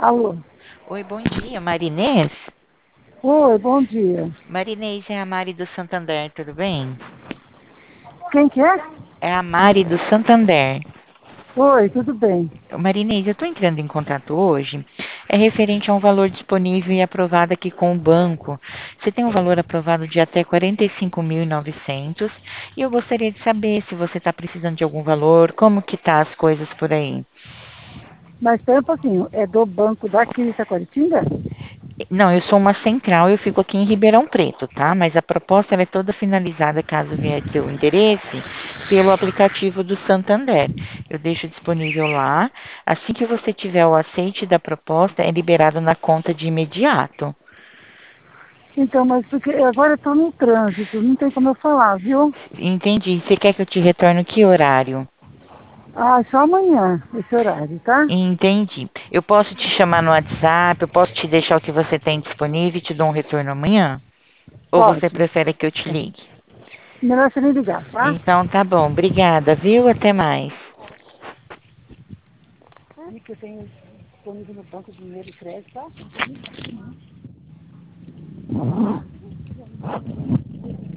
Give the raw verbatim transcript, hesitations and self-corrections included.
Alô? Oi, bom dia, Marinês. Oi, bom dia. Marinês é a Mari do Santander, tudo bem? Quem que é? É a Mari do Santander. Oi, tudo bem. Marinês, eu estou entrando em contato hoje. É referente a um valor disponível e aprovado aqui com o banco. Você tem um valor aprovado de até quarenta e cinco mil e novecentos e e eu gostaria de saber se você está precisando de algum valor, como que tá as coisas por aí. Mas espera um pouquinho, é do banco daqui de Taquaritinga? Não, eu sou uma central, eu fico aqui em Ribeirão Preto, tá? Mas a proposta ela é toda finalizada, caso vier seu interesse, pelo aplicativo do Santander. Eu deixo disponível lá. Assim que você tiver o aceite da proposta, é liberado na conta de imediato. Então, mas porque agora eu estou no trânsito, não tem como eu falar, viu? Entendi. Você quer que eu te retorne que horário? Ah, só amanhã, esse horário, tá? Entendi. Eu posso te chamar no WhatsApp, eu posso te deixar o que você tem disponível e te dou um retorno amanhã? Ou você Pode. prefere que eu te ligue? Melhor você me ligar, tá? Então tá bom. Obrigada, viu? Até mais. E que eu tenho disponível no banco dinheiro e crédito, tá?